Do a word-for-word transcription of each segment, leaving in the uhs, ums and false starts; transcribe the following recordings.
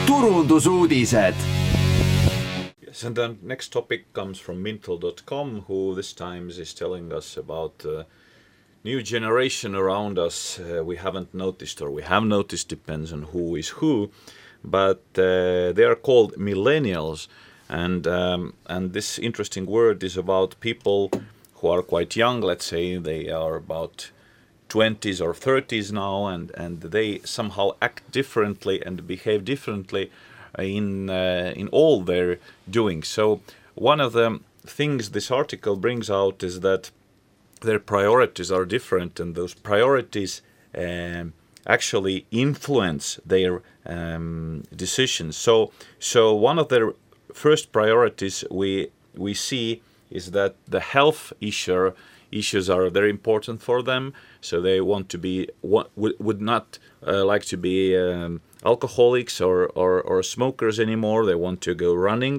turundusuudised. Yes, and the next topic comes from Mintel dot com, who this time is telling us about uh, new generation around us. Uh, we haven't noticed, or we have noticed, depends on who is who, but uh, they are called millennials. And um, and this interesting word is about people who are quite young. Let's say they are about twenties or thirties now, and, and they somehow act differently and behave differently in uh, in all their doing. So one of the things this article brings out is that their priorities are different, and those priorities um, actually influence their um, decisions. So so one of their first priorities we we see is that the health issue issues are very important for them. So they want to be would, would not uh, like to be um, alcoholics or, or or smokers anymore. They want to go running.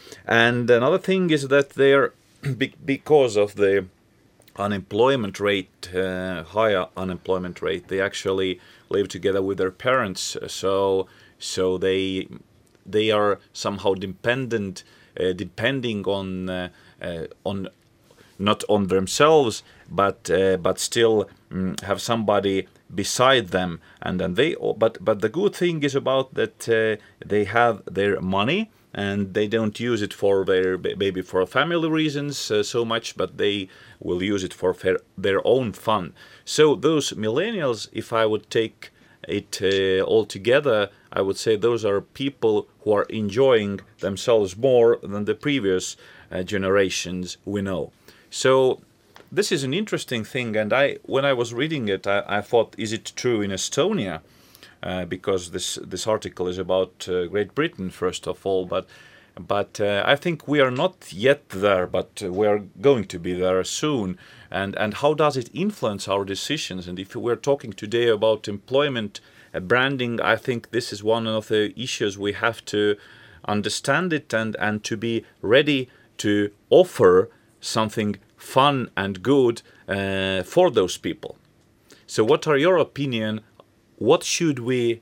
And another thing is that they're because of the unemployment rate, uh, higher unemployment rate, they actually live together with their parents. So so they they are somehow dependent, uh, depending on uh, uh, on not on themselves, but uh, but still um, have somebody beside them. And then they but but the good thing is about that uh, they have their money, and they don't use it for their maybe for family reasons uh, so much, but they will use it for fair, their own fun. So those millennials, if I would take it uh, all together, I would say those are people who are enjoying themselves more than the previous uh, generations we know. So this is an interesting thing, and I when I was reading it, I, I thought, is it true in Estonia? Uh, because this this article is about uh, Great Britain first of all, but but uh, I think we are not yet there, but uh, we are going to be there soon. And and how does it influence our decisions? And if we're talking today about employment uh, branding, I think this is one of the issues we have to understand it and and to be ready to offer something fun and good uh, for those people. So what are your opinion? What should we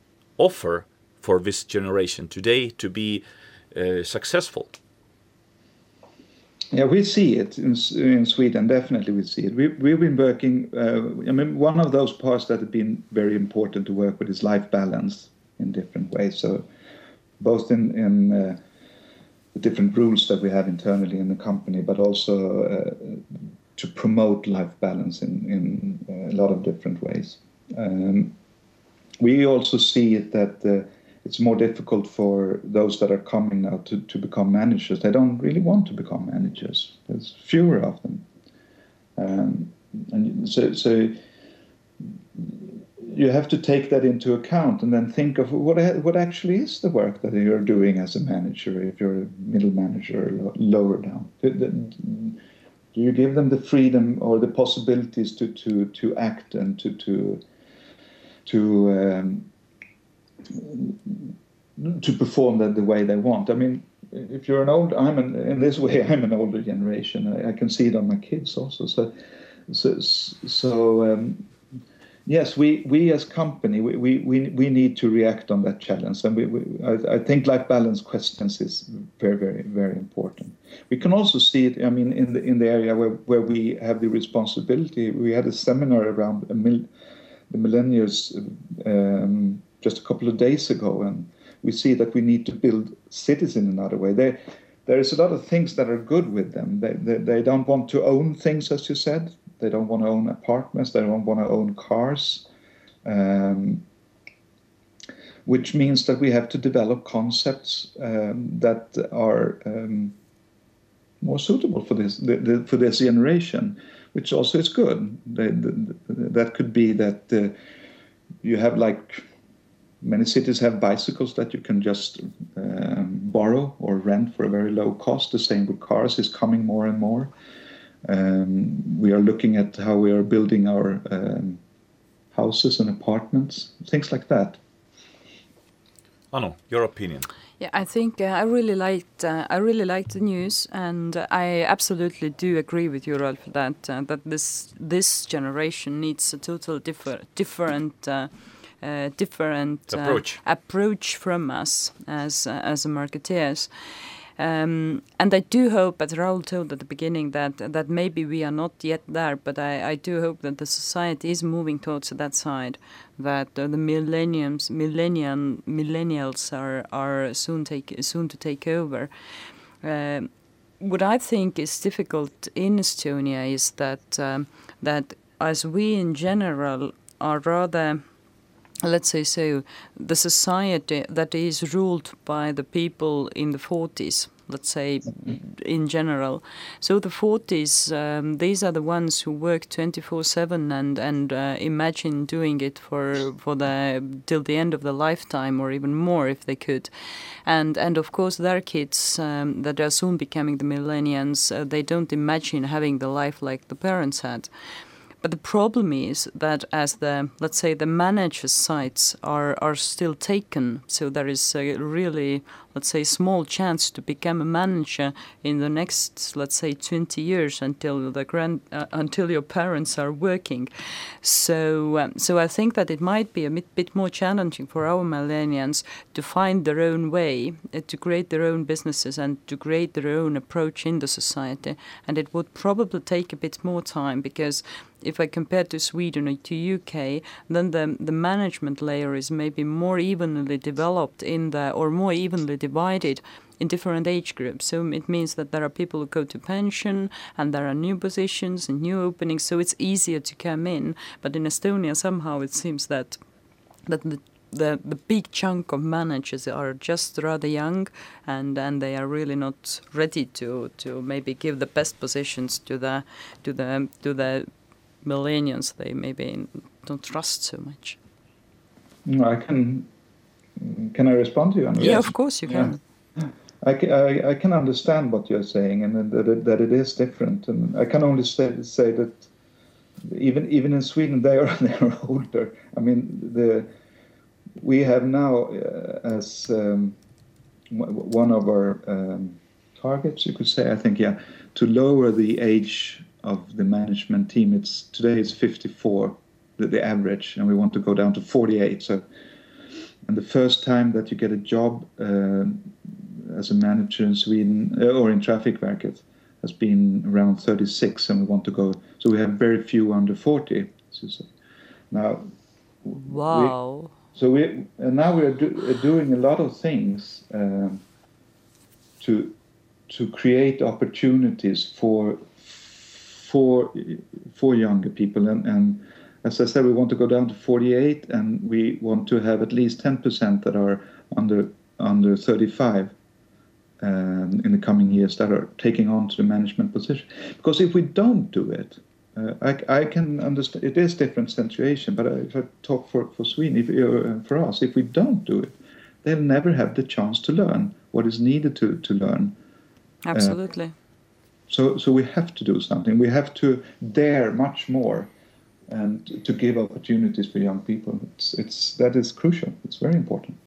offer for this generation today to be uh, successful? Yeah, we see it in, in Sweden. Definitely, we see it. We, we've been working. Uh, I mean, one of those parts that have been very important to work with is life balance in different ways. So, both in in uh, the different rules that we have internally in the company, but also uh, to promote life balance in in a lot of different ways. Um, we also see it that uh, it's more difficult for those that are coming now to, to become managers. They don't really want to become managers. There's fewer of them. Um, and so, so you have to take that into account and then think of what what actually is the work that you're doing as a manager, if you're a middle manager or lower down. Do you give them the freedom or the possibilities to, to, to act and to... to to um, to perform that the way they want? I mean, if you're an old, I'm an, in this way, I'm an older generation. I, I can see it on my kids also. So, so, so um, yes, we, we as company, we, we, we, we need to react on that challenge. And we, we I, I think life balance questions is very, very, very important. We can also see it, I mean, in the in the area where, where we have the responsibility. We had a seminar around a mil, the millennials um, just a couple of days ago, and we see that we need to build cities in another way. They, there is a lot of things that are good with them. They, they, they don't want to own things, as you said. They don't want to own apartments. They don't want to own cars, um, which means that we have to develop concepts um, that are um, more suitable for this the, the, for this generation, which also is good. They, the, that could be that uh, you have, like many cities have bicycles that you can just um, borrow or rent for a very low cost. The same with cars is coming more and more. Um, we are looking at how we are building our um, houses and apartments, things like that. Anu, your opinion? Yeah, I think uh, I really liked uh, I really liked the news, and uh, I absolutely do agree with you, Rolf, that uh, that this this generation needs a total differ, different uh, uh, different uh, approach approach from us as uh, as marketeers. Um, and I do hope, as Raul told at the beginning, that that maybe we are not yet there, but I, I do hope that the society is moving towards that side, that uh, the millenniums, millennium, millennials are are soon take soon to take over. Uh, what I think is difficult in Estonia is that um, that as we in general are rather, let's say so, the society that is ruled by the people in the forties, let's say, in general. So the forties, um, these are the ones who work twenty-four seven and and uh, imagine doing it for for the till the end of the lifetime or even more if they could. And and of course their kids um, that are soon becoming the millennials, uh, they don't imagine having the life like the parents had. But the problem is that as the, let's say, the managers' sites are, are still taken, so there is a really, let's say, small chance to become a manager in the next, let's say, twenty years until the grand, uh, until your parents are working. So, um, so I think that it might be a bit, bit more challenging for our millennials to find their own way, uh, to create their own businesses and to create their own approach in the society. And it would probably take a bit more time because if I compare to Sweden or to U K, then the the management layer is maybe more evenly developed in the, or more evenly divided in different age groups. So it means that there are people who go to pension and there are new positions and new openings, so it's easier to come in. But in Estonia, somehow it seems that that the the, the big chunk of managers are just rather young and, and they are really not ready to, to maybe give the best positions to the to the to the millennials they maybe don't trust so much. No, I can. Can I respond to you? Yeah, of course you can. Yeah. I, I, I can understand what you're saying, and that it, that it is different. And I can only say, say that even even in Sweden they are they are older. I mean, the we have now uh, as um, one of our um, targets, you could say, I think, yeah, to lower the age of the management team. It's today it's fifty-four, the, the average, and we want to go down to forty-eight. So, and the first time that you get a job uh, as a manager in Sweden uh, or in Trafikverket has been around thirty-six, and we want to go. So we have very few under forty. So, so now, wow. We, so we and now we are do, doing a lot of things um, to to create opportunities for. For, for younger people, and, and as I said, we want to go down to forty-eight, and we want to have at least ten percent that are under under thirty-five um, in the coming years that are taking on to the management position. Because if we don't do it, uh, I, I can understand it is different situation. But if I talk for for Sweden, if uh, for us, if we don't do it, they'll never have the chance to learn what is needed to to learn. Absolutely. Uh, So, so we have to do something. We have to dare much more, and to give opportunities for young people. It's, it's that is crucial. It's very important.